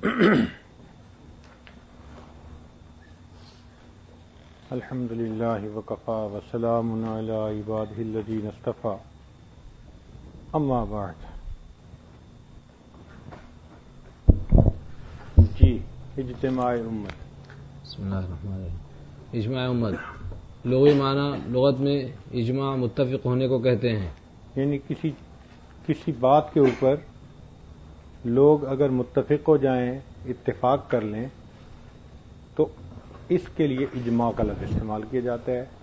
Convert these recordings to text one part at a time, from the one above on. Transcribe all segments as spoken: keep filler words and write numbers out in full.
الحمد للہ وکفا وسلام علی عبادہ الذین اصطفی اما بعد. جی اجتماع امت. بسم اللہ الرحمن الرحیم. اجماع امت لغوی معنی لغت میں اجماع متفق ہونے کو کہتے ہیں. یعنی کسی کسی بات کے اوپر لوگ اگر متفق ہو جائیں، اتفاق کر لیں، تو اس کے لیے اجماع کا لفظ استعمال کیا جاتا ہے.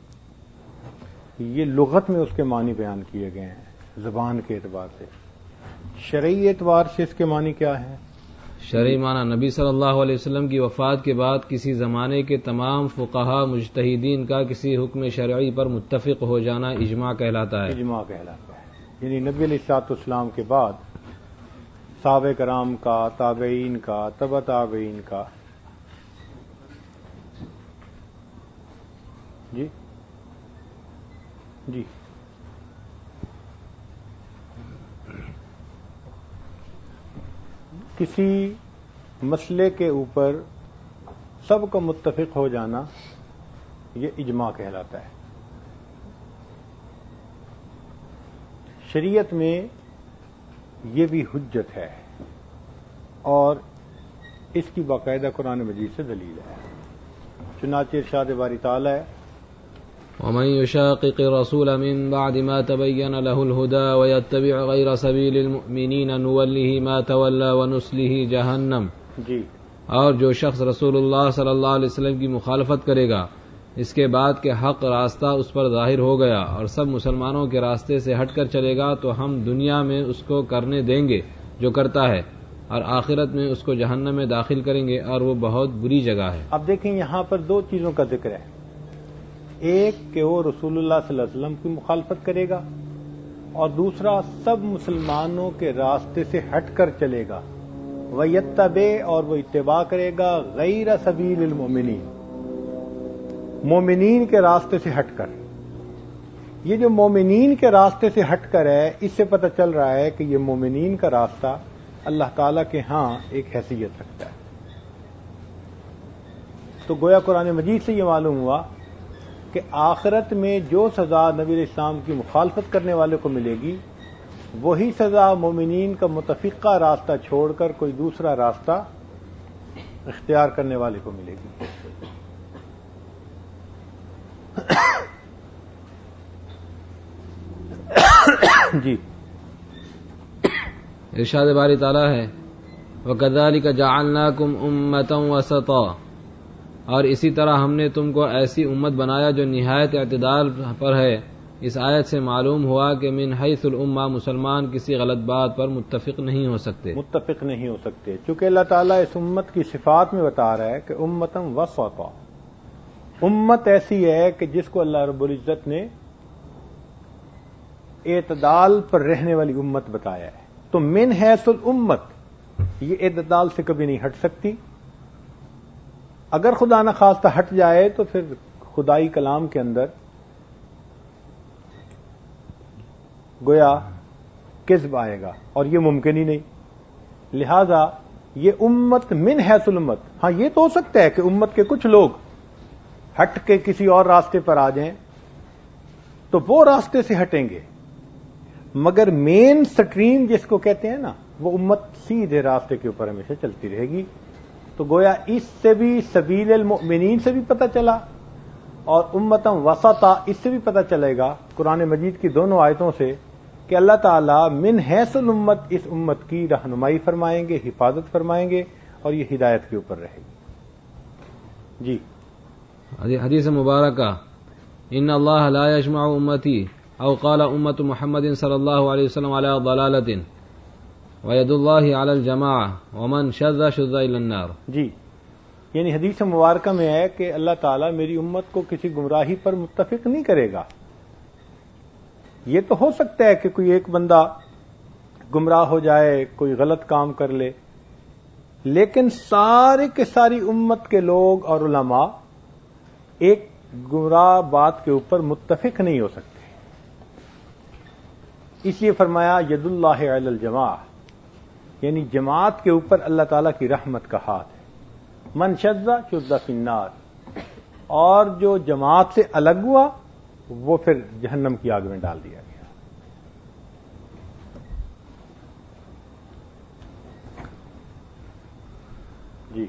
یہ لغت میں اس کے معنی بیان کیے گئے ہیں زبان کے اعتبار سے. شرعی اعتبار سے اس کے معنی کیا ہے؟ شرعی معنی نبی صلی اللہ علیہ وسلم کی وفات کے بعد کسی زمانے کے تمام فقہا مجتہدین کا کسی حکم شرعی پر متفق ہو جانا اجماع کہلاتا ہے. اجماع کہلاتا ہے. یعنی نبی علیہ الصلوۃ والسلام کے بعد صحابہ کرام کا، تابعین کا، تبع تابعین کا، جی جی کسی مسئلے کے اوپر سب کا متفق ہو جانا یہ اجماع کہلاتا ہے. شریعت میں یہ بھی حجت ہے اور اس کی باقاعدہ قرآن مجید سے دلیل ہے. چنانچہ ارشاد باری تعالی ہے ومن يشاقق الرسول من بعد ما تبين له الهدى ويتبع غير سبيل المؤمنين نوله ما تولى ونصله جهنم. جی اور جو شخص رسول اللہ صلی اللہ علیہ وسلم کی مخالفت کرے گا اس کے بعد کہ حق راستہ اس پر ظاہر ہو گیا اور سب مسلمانوں کے راستے سے ہٹ کر چلے گا تو ہم دنیا میں اس کو کرنے دیں گے جو کرتا ہے اور آخرت میں اس کو جہنم میں داخل کریں گے اور وہ بہت بری جگہ ہے. اب دیکھیں یہاں پر دو چیزوں کا ذکر ہے. ایک کہ وہ رسول اللہ صلی اللہ علیہ وسلم کی مخالفت کرے گا اور دوسرا سب مسلمانوں کے راستے سے ہٹ کر چلے گا. وَيَتَّبِعْ اور وہ اتباع کرے گا غیر سبیل المؤمنین، مومنین کے راستے سے ہٹ کر. یہ جو مومنین کے راستے سے ہٹ کر ہے اس سے پتہ چل رہا ہے کہ یہ مومنین کا راستہ اللہ تعالیٰ کے ہاں ایک حیثیت رکھتا ہے. تو گویا قرآن مجید سے یہ معلوم ہوا کہ آخرت میں جو سزا نبی علیہ السلام کی مخالفت کرنے والے کو ملے گی وہی سزا مومنین کا متفقہ راستہ چھوڑ کر کوئی دوسرا راستہ اختیار کرنے والے کو ملے گی. جی ارشاد باری تعالیٰ ہے وَكَذَلِكَ جَعَلْنَاكُمْ أُمَّةً وَسَطًا، اور اسی طرح ہم نے تم کو ایسی امت بنایا جو نہایت اعتدال پر ہے. اس آیت سے معلوم ہوا کہ من حیث الامہ مسلمان کسی غلط بات پر متفق نہیں ہو سکتے متفق نہیں ہو سکتے چونکہ اللہ تعالیٰ اس امت کی صفات میں بتا رہا ہے کہ امتم وسطا، امت ایسی ہے کہ جس کو اللہ رب العزت نے اعتدال پر رہنے والی امت بتایا ہے. تو من حیث الامت یہ اعتدال سے کبھی نہیں ہٹ سکتی. اگر خدا نخواستہ ہٹ جائے تو پھر خدائی کلام کے اندر گویا کذب آئے گا اور یہ ممکن ہی نہیں. لہذا یہ امت من حیث الامت، ہاں یہ تو ہو سکتا ہے کہ امت کے کچھ لوگ ہٹ کے کسی اور راستے پر آ جائیں تو وہ راستے سے ہٹیں گے، مگر مین سٹریم جس کو کہتے ہیں نا وہ امت سیدھے راستے کے اوپر ہمیشہ چلتی رہے گی. تو گویا اس سے بھی سبیل المؤمنین سے بھی پتہ چلا اور امتم وسطا اس سے بھی پتہ چلے گا قرآن مجید کی دونوں آیتوں سے کہ اللہ تعالیٰ من حیث الامت اس امت کی رہنمائی فرمائیں گے، حفاظت فرمائیں گے اور یہ ہدایت کے اوپر رہے گی. جی حدیث مبارکہ ان اللہ لا یجمع امتی او قال امت محمد صلی اللہ علیہ وسلم علی ضلالۃ وید اللہ علی الجماعہ ومن شذ شذ الی النار. جی یعنی حدیث مبارکہ میں ہے کہ اللہ تعالیٰ میری امت کو کسی گمراہی پر متفق نہیں کرے گا. یہ تو ہو سکتا ہے کہ کوئی ایک بندہ گمراہ ہو جائے، کوئی غلط کام کر لے، لیکن سارے کے ساری امت کے لوگ اور علماء ایک گمراہ بات کے اوپر متفق نہیں ہو سکتے. اس لیے فرمایا ید اللہ علی الجماع، یعنی جماعت کے اوپر اللہ تعالیٰ کی رحمت کا ہاتھ ہے. من شذ شذ فی النار، اور جو جماعت سے الگ ہوا وہ پھر جہنم کی آگ میں ڈال دیا گیا. جی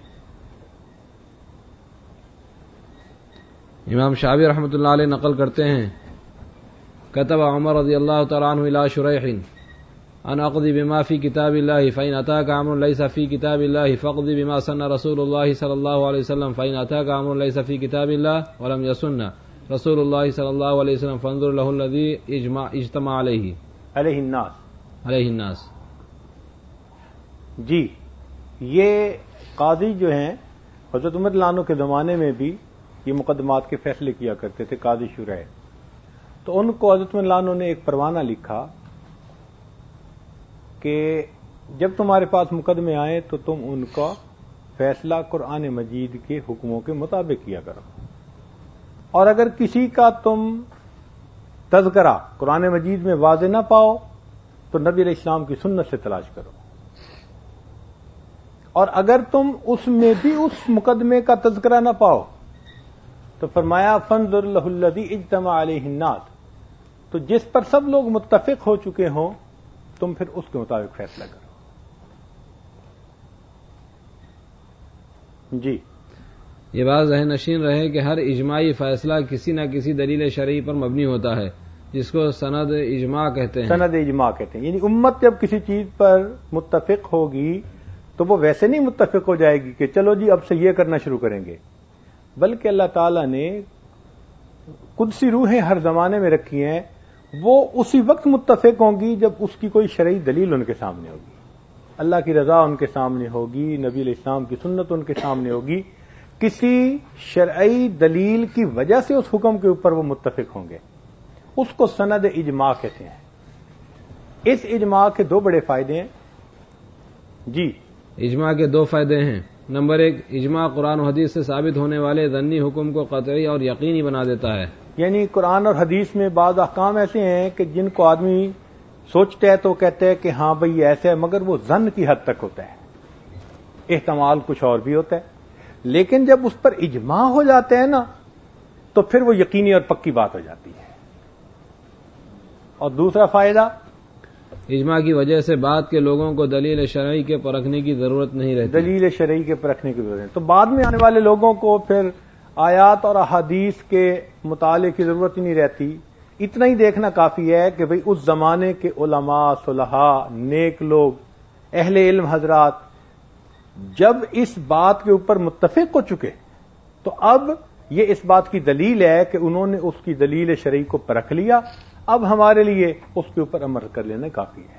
امام شعبی رحمۃ اللہ علیہ نقل کرتے ہیں كتب عمر رضی اللہ تعالیٰ عنہ الى شریح ان اقضی بما فی کتاب اللہ فإن اتاک امر لیس فی کتاب اللہ فاقضی بما سن رسول اللہ صلی اللہ علیہ وسلم فإن اتاک امر لیس فی کتاب اللہ ولم یسن رسول اللہ صلی اللہ علیہ وسلم فانظر له الذی اجمع اجتمع علیہ علیہ الناس علیہ الناس. جی یہ قاضی جو ہیں حضرت عمر رضی اللہ عنہ کے زمانے میں بھی یہ مقدمات کے فیصلے کیا کرتے تھے، قاضی شرح. تو ان کو حضرت عمر رضی اللہ عنہ نے ایک پروانہ لکھا کہ جب تمہارے پاس مقدمے آئے تو تم ان کا فیصلہ قرآن مجید کے حکموں کے مطابق کیا کرو، اور اگر کسی کا تم تذکرہ قرآن مجید میں واضح نہ پاؤ تو نبی علیہ السلام کی سنت سے تلاش کرو، اور اگر تم اس میں بھی اس مقدمے کا تذکرہ نہ پاؤ تو فرمایا فانظر له الذی اجتمع علیہ الناس، تو جس پر سب لوگ متفق ہو چکے ہوں تم پھر اس کے مطابق فیصلہ کرو. جی یہ بات ذہن نشین رہے کہ ہر اجماعی فیصلہ کسی نہ کسی دلیل شرعی پر مبنی ہوتا ہے جس کو سند اجماع کہتے ہیں. سند اجماع کہتے ہیں، یعنی امت جب کسی چیز پر متفق ہوگی تو وہ ویسے نہیں متفق ہو جائے گی کہ چلو جی اب سے یہ کرنا شروع کریں گے، بلکہ اللہ تعالیٰ نے قدسی روحیں ہر زمانے میں رکھی ہیں، وہ اسی وقت متفق ہوں گی جب اس کی کوئی شرعی دلیل ان کے سامنے ہوگی، اللہ کی رضا ان کے سامنے ہوگی، نبی علیہ السلام کی سنت ان کے سامنے ہوگی. کسی شرعی دلیل کی وجہ سے اس حکم کے اوپر وہ متفق ہوں گے، اس کو سند اجماع کہتے ہیں. اس اجماع کے دو بڑے فائدے ہیں. جی اجماع کے دو فائدے ہیں. نمبر ایک، اجماع قرآن و حدیث سے ثابت ہونے والے ظنی حکم کو قطعی اور یقینی بنا دیتا ہے. یعنی قرآن اور حدیث میں بعض احکام ایسے ہیں کہ جن کو آدمی سوچتا ہے تو کہتے ہے کہ ہاں بھئی ایسے ہے، مگر وہ ظن کی حد تک ہوتا ہے، احتمال کچھ اور بھی ہوتا ہے. لیکن جب اس پر اجماع ہو جاتے ہیں نا تو پھر وہ یقینی اور پکی بات ہو جاتی ہے. اور دوسرا فائدہ، اجماع کی وجہ سے بعد کے لوگوں کو دلیل شرعی کے پرکھنے کی ضرورت نہیں رہتی. دلیل شرعی کے پرکھنے کی ضرورت نہیں، تو بعد میں آنے والے لوگوں کو پھر آیات اور احادیث کے مطالعے کی ضرورت ہی نہیں رہتی. اتنا ہی دیکھنا کافی ہے کہ بھئی اس زمانے کے علماء، صلحاء، نیک لوگ، اہل علم حضرات جب اس بات کے اوپر متفق ہو چکے تو اب یہ اس بات کی دلیل ہے کہ انہوں نے اس کی دلیل شرعی کو پرکھ لیا، اب ہمارے لیے اس کے اوپر عمل کر لینا کافی ہے.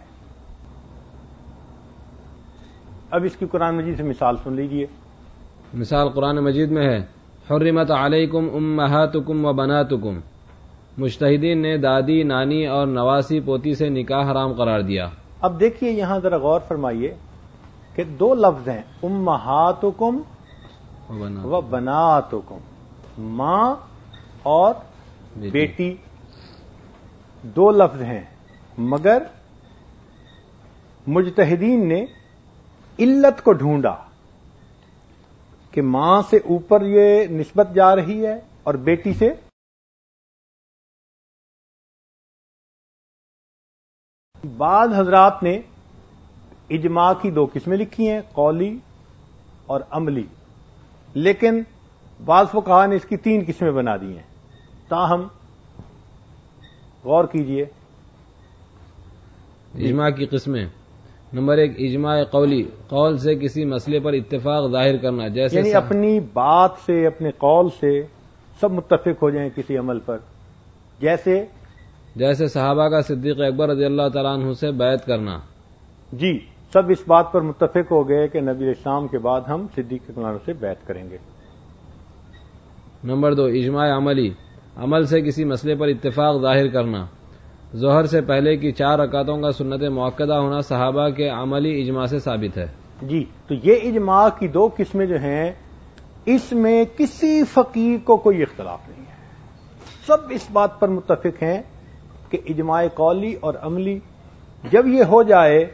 اب اس کی قرآن مجید سے مثال سن لیجئے. مثال قرآن مجید میں ہے، حرمت علیکم امہاتکم و بناتکم. مجتہدین نے دادی، نانی اور نواسی پوتی سے نکاح حرام قرار دیا. اب دیکھیے یہاں ذرا غور فرمائیے کہ دو لفظ ہیں، امہاتکم و بناتکم، ماں اور بیٹی، دو لفظ ہیں، مگر مجتہدین نے علت کو ڈھونڈا کہ ماں سے اوپر یہ نسبت جا رہی ہے اور بیٹی سے بعض حضرات نے اجماع کی دو قسمیں لکھی ہیں، قولی اور عملی، لیکن بعض فقہاء نے اس کی تین قسمیں بنا دی ہیں. تاہم غور کیجئے. اجماع کی قسمیں، نمبر ایک، اجماع قولی، قول سے کسی مسئلے پر اتفاق ظاہر کرنا، جیسے یعنی اپنی بات سے، اپنے قول سے سب متفق ہو جائیں کسی عمل پر، جیسے جیسے صحابہ کا صدیق اکبر رضی اللہ تعالیٰ عنہ سے بیعت کرنا. جی سب اس بات پر متفق ہو گئے کہ نبی علیہ السلام کے بعد ہم صدیق اکبر عنہ سے بیعت کریں گے. نمبر دو، اجماع عملی، عمل سے کسی مسئلے پر اتفاق ظاہر کرنا. ظہر سے پہلے کی چار رکعتوں کا سنت مؤکدہ ہونا صحابہ کے عملی اجماع سے ثابت ہے. جی تو یہ اجماع کی دو قسمیں جو ہیں اس میں کسی فقیر کو کوئی اختلاف نہیں ہے، سب اس بات پر متفق ہیں کہ اجماع قولی اور عملی جب یہ ہو جائے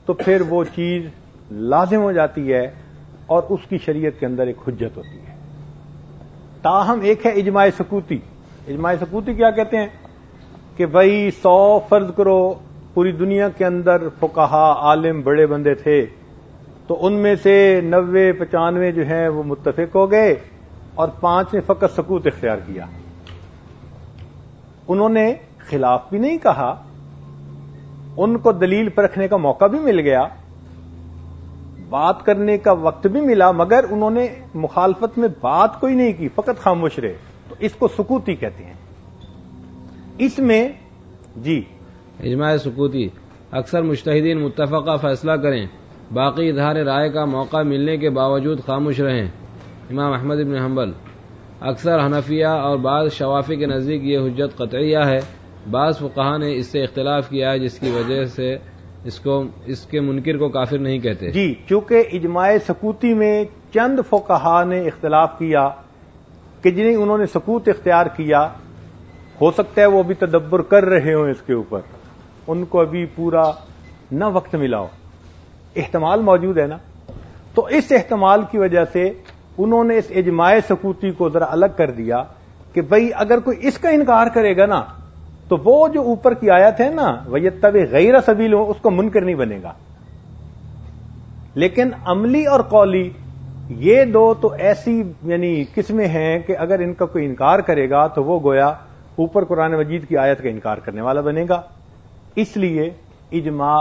تو پھر وہ چیز لازم ہو جاتی ہے اور اس کی شریعت کے اندر ایک حجت ہوتی ہے. تاہم ایک ہے اجماع سکوتی. اجماع سکوتی کیا کہتے ہیں کہ بھائی سو فرض کرو پوری دنیا کے اندر فقہا عالم بڑے بندے تھے تو ان میں سے نوے پچانوے جو ہیں وہ متفق ہو گئے اور پانچ نے فقط سکوت اختیار کیا. انہوں نے خلاف بھی نہیں کہا, ان کو دلیل پرکھنے کا موقع بھی مل گیا, بات کرنے کا وقت بھی ملا, مگر انہوں نے مخالفت میں بات کوئی نہیں کی, فقط خاموش رہے. تو اس کو سکوتی کہتے ہیں. اس میں جی اجماع سکوتی اکثر مجتہدین متفقہ فیصلہ کریں, باقی اظہار رائے کا موقع ملنے کے باوجود خاموش رہیں. امام احمد بن حنبل. اکثر حنفیہ اور بعض شوافی کے نزدیک یہ حجت قطعیہ ہے. بعض فقہا نے اس سے اختلاف کیا ہے جس کی وجہ سے اس کو اس کے منکر کو کافر نہیں کہتے. جی چونکہ اجماع سکوتی میں چند فقہا نے اختلاف کیا کہ جنہیں انہوں نے سکوت اختیار کیا, ہو سکتا ہے وہ ابھی تدبر کر رہے ہوں اس کے اوپر, ان کو ابھی پورا نہ وقت ملا ہو, احتمال موجود ہے نا. تو اس احتمال کی وجہ سے انہوں نے اس اجماع سکوتی کو ذرا الگ کر دیا کہ بھئی اگر کوئی اس کا انکار کرے گا نا تو وہ جو اوپر کی آیت ہے نا وَيَتَّبِعْ غَيْرَ سَبِيلِ, اس کو منکر نہیں بنے گا. لیکن عملی اور قولی یہ دو تو ایسی یعنی قسمیں ہیں کہ اگر ان کا کوئی انکار کرے گا تو وہ گویا اوپر قرآن مجید کی آیت کا انکار کرنے والا بنے گا. اس لیے اجماع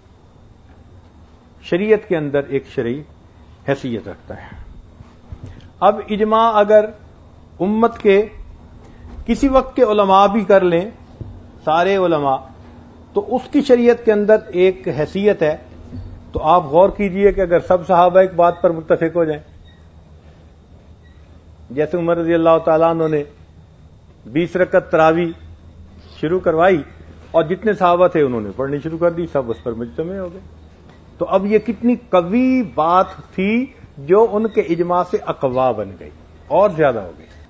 شریعت کے اندر ایک شرعی حیثیت رکھتا ہے. اب اجماع اگر امت کے کسی وقت کے علماء بھی کر لیں, سارے علماء, تو اس کی شریعت کے اندر ایک حیثیت ہے. تو آپ غور کیجئے کہ اگر سب صحابہ ایک بات پر متفق ہو جائیں, جیسے عمر رضی اللہ تعالیٰ عنہ نے بیس رکعت تراویح شروع کروائی اور جتنے صحابہ تھے انہوں نے پڑھنی شروع کر دی, سب اس پر مجتمع ہو گئے. تو اب یہ کتنی قوی بات تھی جو ان کے اجماع سے اقوا بن گئی اور زیادہ ہو گئی.